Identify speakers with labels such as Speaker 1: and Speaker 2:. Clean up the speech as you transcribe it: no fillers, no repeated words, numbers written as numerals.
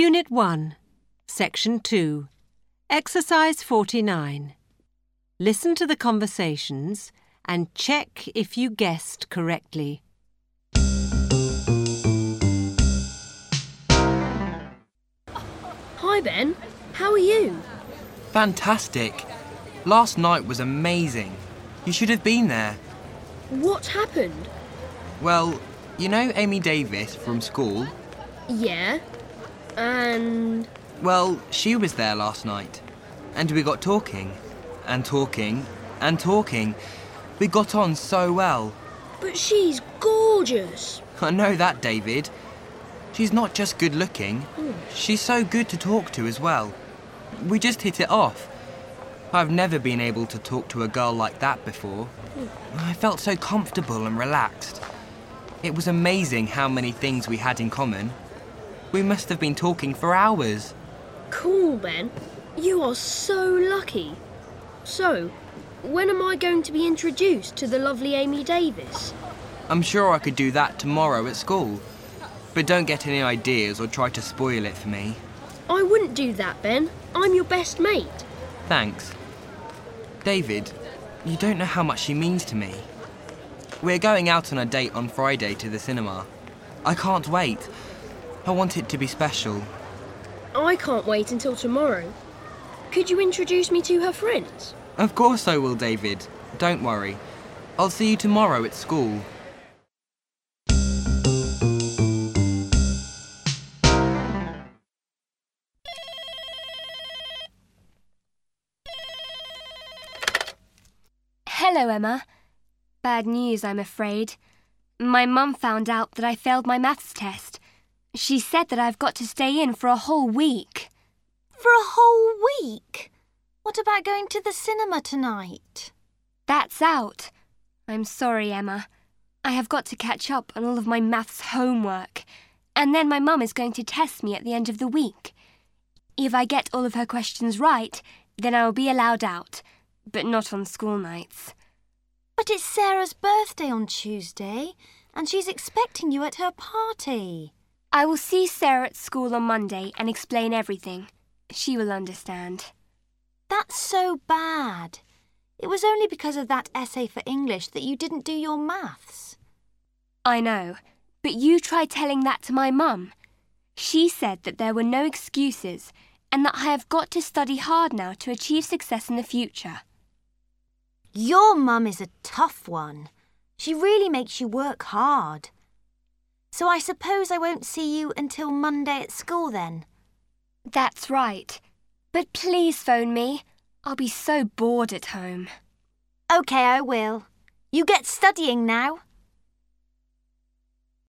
Speaker 1: Unit 1, Section 2, Exercise 49. Listen to the conversations and check if you guessed correctly.
Speaker 2: Hi Ben, how are you?
Speaker 3: Fantastic. Last night was amazing. You should have been there.
Speaker 2: What happened?
Speaker 3: Well, you know Amy Davis from school?
Speaker 2: Yeah, and...
Speaker 3: Well, she was there last night. And we got talking. And talking. And talking. We got on so well.
Speaker 2: But she's gorgeous.
Speaker 3: I know that, David. She's not just good looking. She's so good to talk to as well. We just hit it off. I've never been able to talk to a girl like that before. I felt so comfortable and relaxed. It was amazing how many things we had in common. We must have been talking for hours.
Speaker 2: Cool, Ben. You are so lucky. So, when am I going to be introduced to the lovely Amy Davis?
Speaker 3: I'm sure I could do that tomorrow at school. But don't get any ideas or try to spoil it for me.
Speaker 2: I wouldn't do that, Ben. I'm your best mate.
Speaker 3: Thanks. David, you don't know how much she means to me. We're going out on a date on Friday to the cinema. I can't wait. I want it to be special.
Speaker 2: I can't wait until tomorrow. Could you introduce me to her friends?
Speaker 3: Of course I will, David. Don't worry. I'll see you tomorrow at school.
Speaker 4: Hello, Emma. Bad news, I'm afraid. My mum found out that I failed my maths test. She said that I've got to stay in for a whole week.
Speaker 5: For a whole week? What about going to the cinema tonight?
Speaker 4: That's out. I'm sorry, Emma. I have got to catch up on all of my maths homework, and then my mum is going to test me at the end of the week. If I get all of her questions right, then I will be allowed out, but not on school nights.
Speaker 5: But it's Sarah's birthday on Tuesday, and she's expecting you at her party.
Speaker 4: I will see Sarah at school on Monday and explain everything. She will understand.
Speaker 5: That's so bad. It was only because of that essay for English that you didn't do your maths.
Speaker 4: I know, but you tried telling that to my mum. She said that there were no excuses and that I have got to study hard now to achieve success in the future.
Speaker 5: Your mum is a tough one. She really makes you work hard. So I suppose I won't see you until Monday at school then?
Speaker 4: That's right. But please phone me. I'll be so bored at home.
Speaker 5: OK, I will. You get studying now.